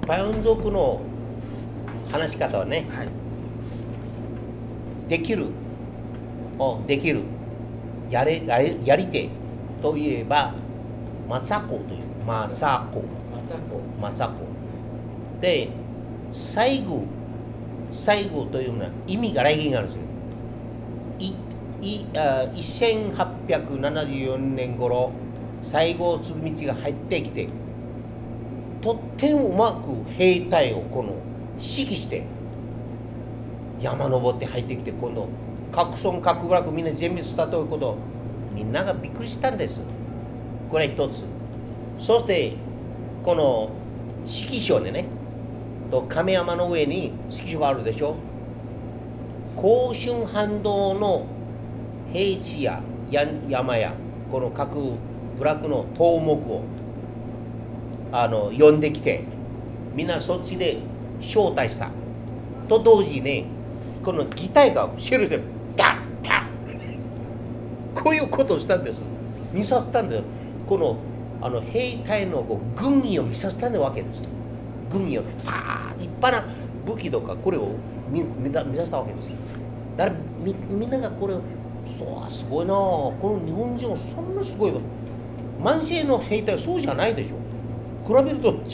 パヨン族の話し方はね、 はい。 できる、できる、やり手といえば、マツァコという、マツァコ。マツァコ。で、最後というのは意味が来源があるんですよ。1874年頃、西郷嗣道が入ってきて、とってもうまく兵隊をこの指揮して、山登って入ってきて、今度、各村各部落みんな全滅したということを、みんながびっくりしたんです。これ一つ。そして、この指揮所でね、亀山の上に指揮所があるでしょ。甲春半島の平地や山やこの各部落の頭目を呼んできて、みんなそっちで招待したと同時にね、この擬態がシェルでダッダッこういうことをしたんです。見させたんです。この兵隊の軍議を見させたわけです。軍議を立派な武器とかこれを見させたわけです。だからみんながこれをそうすごいな、この日本人はそんなすごい満世の兵隊はそうじゃないでしょ。比べると違う。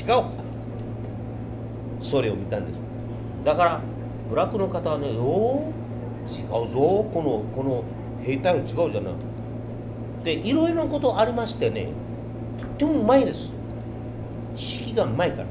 それを見たんです。だから部落の方はね、違うぞ、この兵隊は違うじゃない。でいろいろなことありましてね、とってもうまいです。指揮がうまいから。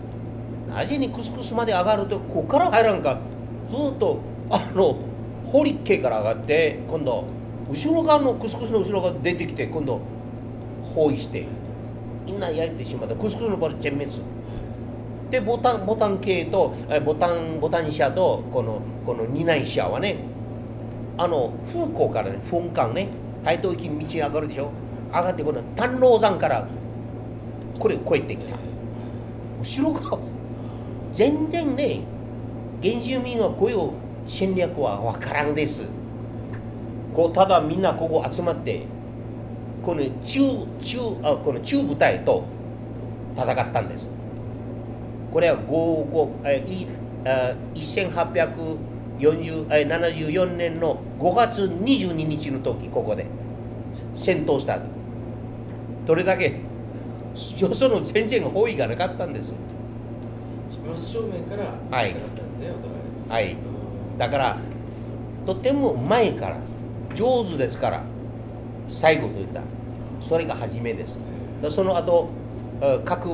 なぜにクスクスまで上がるとここから入らんか、ずっと堀家から上がって今度後ろ側のクスクスの後ろ側出てきて今度包囲してみんな焼いてしまった。クスクスの場合全滅で、ボタン系とボタン車とこの担い車はね、風光からね、噴火ね、台東行きに道上がるでしょ。上がってこの丹老山からこれを越えてきた。後ろ側全然ね、原住民はこういう戦略は分からんです。ただみんなここ集まってこの中部隊と戦ったんです。これは1874年の5月22日の時、ここで戦闘した。どれだけよその全然包囲がなかったんです。 真正面からはい、はい、だからとても前から上手ですから、最後といったそれが初めです。その後各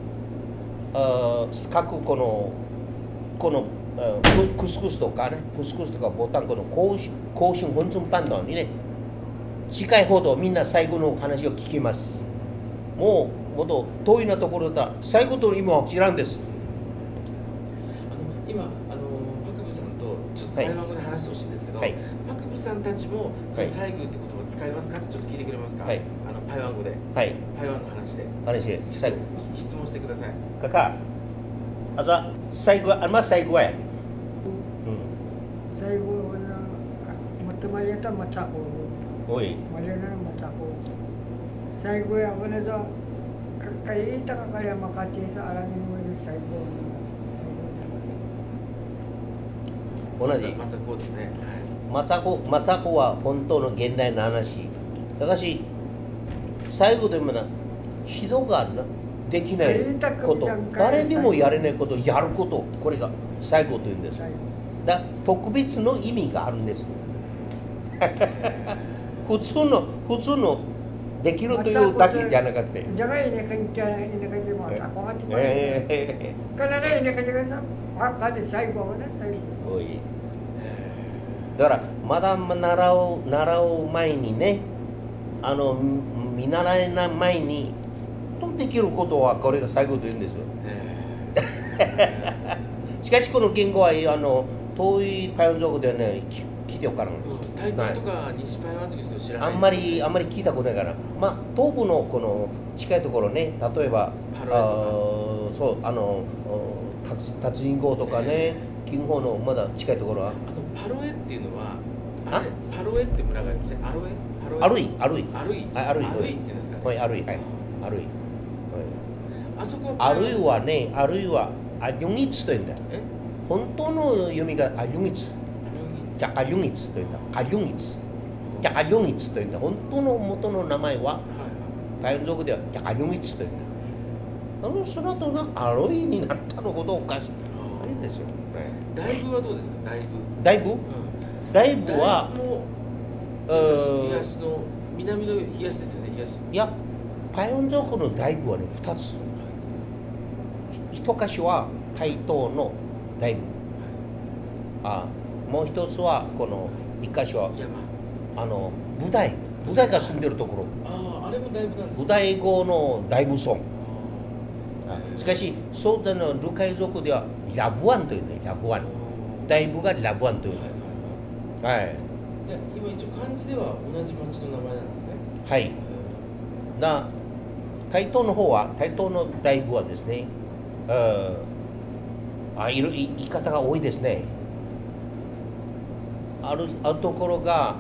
このクスクスとかね、ボタンこの甲春本村半島にね近いほどみんな最後の話を聞きます。もっと遠いなところだったら最後と今は知らんです。 今パクブさんとちょっと台湾語で話してほしいんですけど、はい、パクブさんたちもその西宮って言葉使いますかってちょっと聞いてくれますか。はい、台湾語で、はい、台湾の話で質問してください。 kakak西宮西宮ya. Saigo na matamayata matako. Oi. Malena matako. Saigo ya wala da kayita ka kaya makati sa arangin mo yung saigo. 同じ。 マツァコですね。 マツァコは本当の現代の話。だからし最後でもな人ができないこと、誰でもやれないことをやること、これが最後というんです。だ特別の意味があるんです。普通のできるというだけじゃなくて。 じゃがいねかんちゃいねかんちゃもたこがってからねねかんちゃさあで最後はね最後。 だからまだ習う前にね、見習えない前にできることはこれが最後と言うんですよ。しかしこの言語は遠いパヨン族ではね聞いておからんです。 台東とか西パヨン族の人知らない。 あんまり聞いたことないから、まあ東部のこの近いところね、例えばそう達人郷とかね、近郊のまだ近いところはパロエっていうのはパロエって村がありますね。 アルイっていうんですかね。 はい、アルイ、はい、アルイ。 あそこあるいはね、あるいはアリュンイツというんだよ。本当の読みがアリュンイツ。じゃあアリュンイツというんだ。アリュンイツ。じゃあアリュンイツというんだ。本当の元の名前は、パイオン族ではアリュンイツというんだ。その後がアロイになったのほどおかしい。あれですよ。 大部はどうですか？ 大部？大部は東の南の東ですよね。 いや、パイオン族の大部はね2つ。一箇所は台東の大部。もう一つはこの一箇所はブダイが住んでるところ。 あれも大部なんですか？ ブダイ語の大部村。しかしそうだのルカイ族ではラブワンというね、ラブワン。大部がラブワンという。はい。 で今一応漢字では同じ町の名前なんですね。 はい。台東の方は台東の大部はですね、言い方が多いですね。あるところが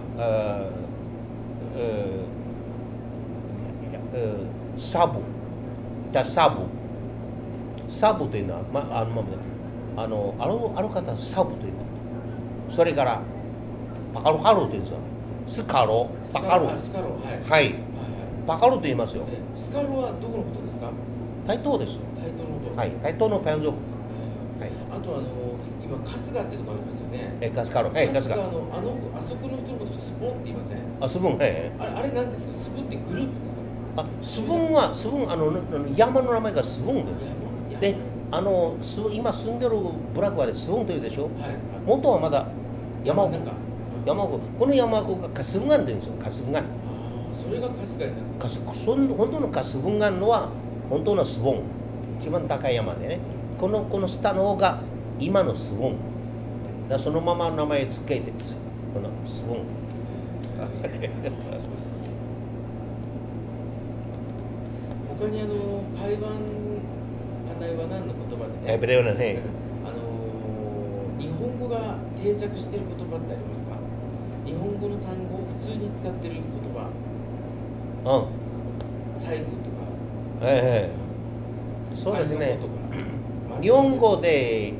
サブというのは、ある方サブというの。それからパカロハロというんですよ。スカロ、パカロ。はい。パカロと言いますよ。 スカロはどこのことですか？ 台東です。 台東のこと。 はい。台東のパイオン族。 はい。あと今春日ってとこありますよね。 春日。はい。春日。 あそこの人のことスポンって言いません？ スポン。はい。 あれなんですか？スポンってグループですか？ スポンは山の名前がスポンで。で、今住んでる部落はスポンというでしょ。はい。元はまだ山奥。この山奥がカスフンガンというんですよ。カスフンガン。 それが春日になる。 本当のカスフンガンのは本当のスポン。一番高い山でね。この下の方が今のスポン。そのまま名前つけてるんですよ。このスポン。 他にパイワンパナイワナンの言葉でね。 ブレオナね。 日本語が定着している言葉ってありますか？日本語の単語を普通に使っている言葉。細部とか。 そうですね。日本語で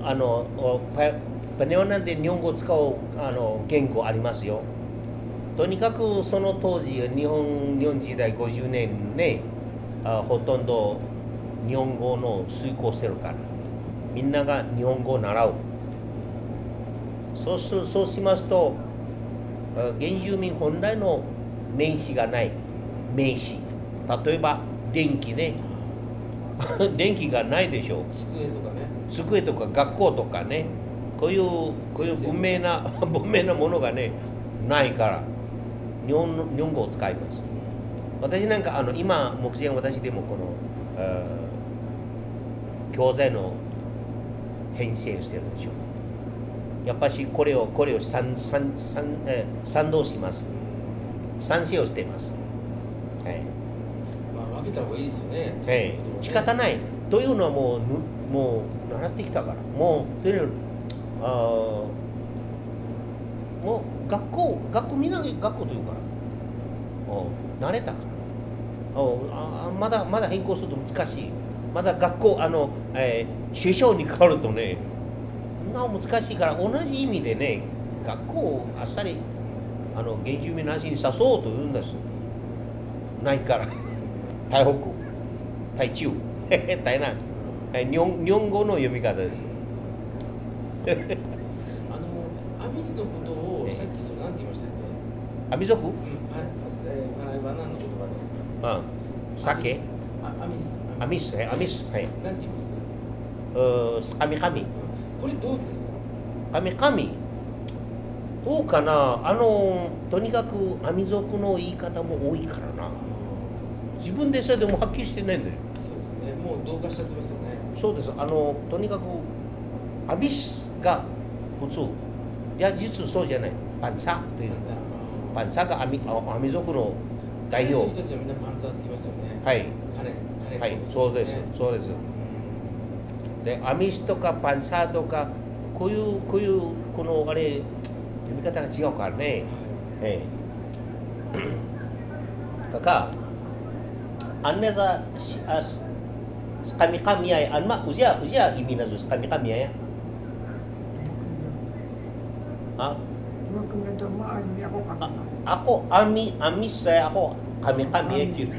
パネオナで日本語を使う言語ありますよ。とにかくその当時日本時代50年ね、ほとんど日本語の遂行してるから、みんなが日本語を習う。そうしますと、原住民本来の名詞がない名詞。例えば電気ね。電気がないでしょう。机とか学校とかね。こういう文明なものがねないから日本語を使います。私なんか今目前私でもこの教材の編成をしてるでしょう。やっぱしこれを賛同します。賛成をしています。はい。 分けた方がいいですよね。 仕方ないというのはもう習ってきたから、もうそれもう学校みんな学校というから慣れたからまだ変更すると難しい。まだ学校学校に変わるとね難しいから、同じ意味でね学校をあっさり原住民の足に誘おうというんです。ないから台北台中台南日本語の読み方です。 アミスのことをさっき何て言いましたっけ？ アミ族？ パナイワナンの言葉で。 酒？アミス。はい。 何て言います？ 神々。 これどういう意味ですか？ 神々。どうかな。とにかくアミ族の言い方も多いからな。自分でそれでもはっきりしてないんだよ。 そうですね。もう同化しちゃってますよね。 そうです。とにかくアミスが普通。いや実はそうじゃない。パンツァという。パンツァがアミ族の代表。 人たちはみんなパンツァって言いますよね。 はい。はい。そうです。そうです。でアミスとかパンツァとかこういうこのあれ読み方が違うからね。 kami-kami ay anma usia imina sus kami-kami ay. Ah? Ako amis saya ako kami-kami ay yun.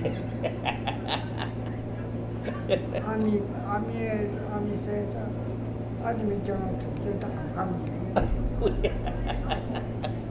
Ami saya, ani medyo kita kami.